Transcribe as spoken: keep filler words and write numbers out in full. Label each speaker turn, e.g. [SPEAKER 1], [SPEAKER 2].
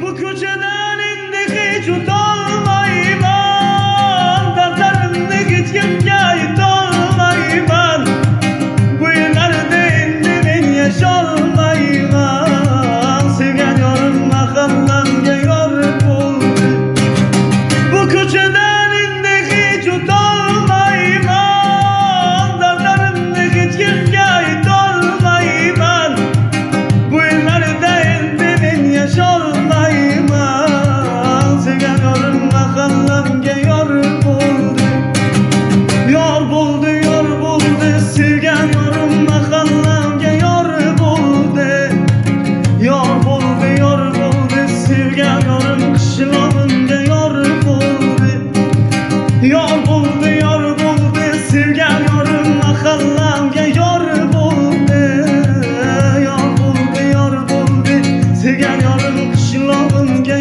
[SPEAKER 1] Bu ko'chadan endi hech o'tolmayman, dardlarimni hech kimga aytolmayman. Bu yerlarda endi men yasholmayman, sevgan yorim mahallamga yor bo'ldi. Bu ko'chadan endi hech o'tolmayman, dardlarimni hech kimga aytolmayman. Bu yerlarda endi men yasholmayman, sevgan yorim mahallamga yor bo'ldi. Yor bo'ldi, yor bo'ldi, sevgan yorim mahallamga yor bo'ldi. Yor bo'ldi, yor bo'ldi, sevgan yorim qishlog'imga yor bo'ldi. Yor bo'ldi, yor bo'ldi, sevgan yorim mahallamga yor bo'ldi. Yor bo'ldi, yor bo'ldi, sevgan yorim qishlog'imga